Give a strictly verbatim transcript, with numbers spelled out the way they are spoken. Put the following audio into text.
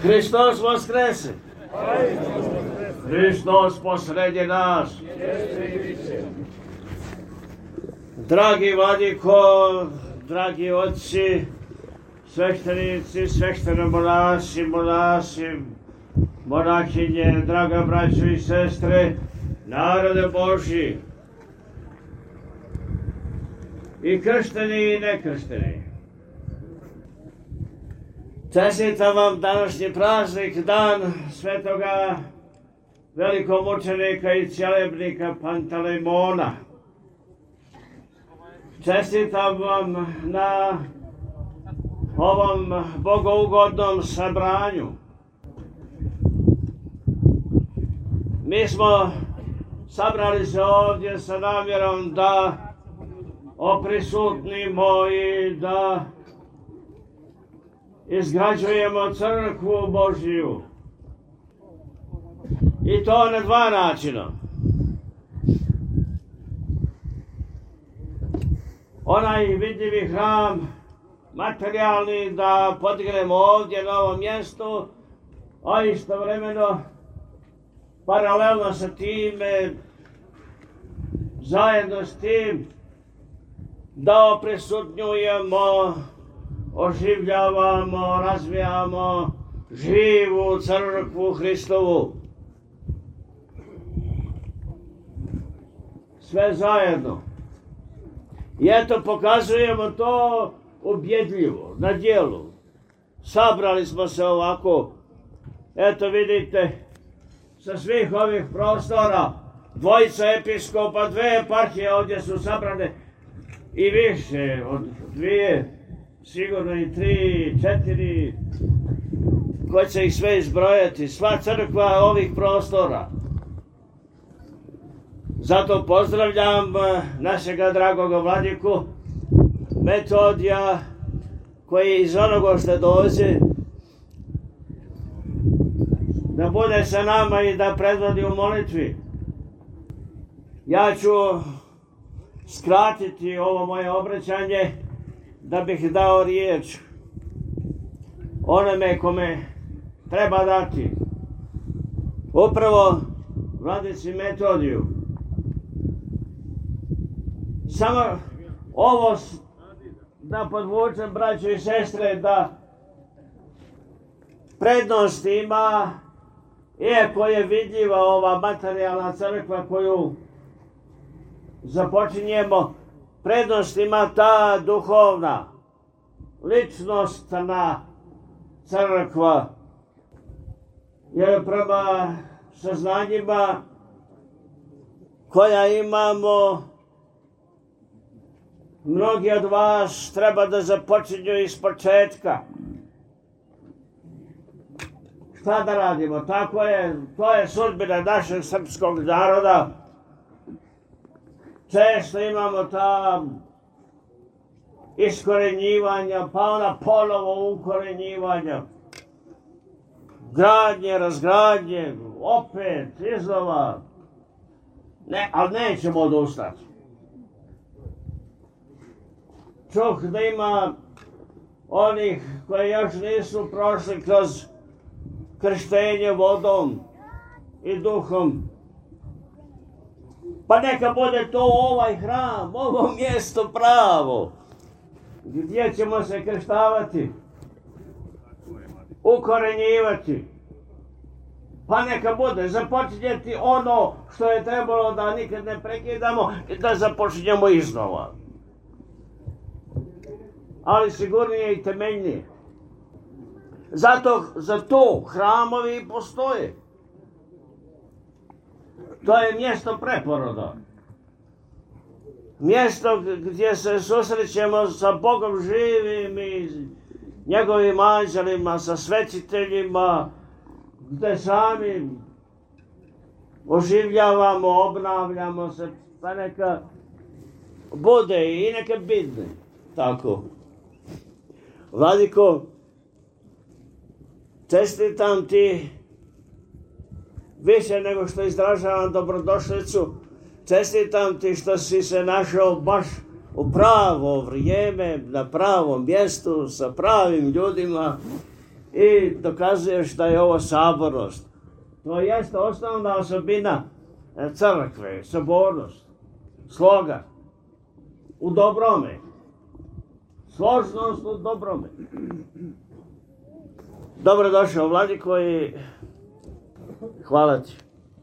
Hristos Vaskrese! Hristos posredi nas! Dragi vladiko, dragi otci, sveštenici, sveštenomonasi, monasi, monahinje, draga braćo i sestre, narode Božji, i kršteni i nekršteni. Čestitam vam današnji praznik, dan svetoga velikomučenika i cjelebnika Pantalejmona. Čestitam vam na ovom bogougodnom sabranju. Mi smo sabrali se ovdje sa namjerom da oprisutnimo i da izgrađujemo crkvu Božju. I to na dva načina. Onaj vidljivi hram, materijalni, da podignemo ovdje na ovom mjestu, a istovremeno, paralelno sa time, zajedno s tim, da oprisutnjujemo, oživljavamo, razvijamo živu crkvu Hristovu. Sve zajedno. I eto, pokazujemo to ubjedljivo, na djelu. Sabrali smo se ovako, eto vidite, sa svih ovih prostora, dvojica episkopa, dve eparhije ovdje su sabrane i više od dvije, sigurno i tri, četiri, ko će ih sve izbrojati, sva crkva ovih prostora. Zato pozdravljam našega dragoga vladiku Metodija, koji iz onoga što dođe da bude sa nama i da predvodi u molitvi. Ja ću skratiti ovo moje obraćanje da bih dao riječ onome kome treba dati. Upravo vladici Metodiju. Samo ovo da podvučem, braćo i sestre, da prednost ima, iako je vidljiva ova materijalna crkva koju započinjemo, prednost ima ta duhovna, ličnostna crkva. Jer prema saznanjima koja imamo, mnogi od vas treba da započinju iz početka. Šta da radimo? Tako je, to je sudbina našeg srpskog naroda. Često imamo ta iskorenjivanja, pa ona ponovo ukorenjivanja. Gradnje, razgradnje, opet, iznova. Ne, ali nećemo odustati. Čuh da ima onih koji još nisu prošli kroz krštenje vodom i duhom. Pa neka bude to ovaj hram, ovo mjesto pravo, gdje ćemo se krštavati, ukorenjivati. Pa neka bude započinjeti ono što je trebalo da nikad ne prekidamo i da započinjemo iznova. Ali sigurnije i temeljnije. Zato za to hramovi i postoje. To je mjesto preporoda. Mjesto gdje se susrećemo sa Bogom živim i njegovim anđelima, sa svećiteljima, gdje sami oživljavamo, obnavljamo se, pa neka bude i neka bidne. Tako. Vladiko, čestitam ti više nego što izražavam dobrodošlicu, čestitam ti što si se našao baš u pravo vrijeme, na pravom mjestu, sa pravim ljudima i dokazuješ da je ovo sabornost. To jeste osnovna osobina crkve, sabornost, sloga u dobrome, složnost u dobrome. Dobrodošao, Vladiko, i hvala ti.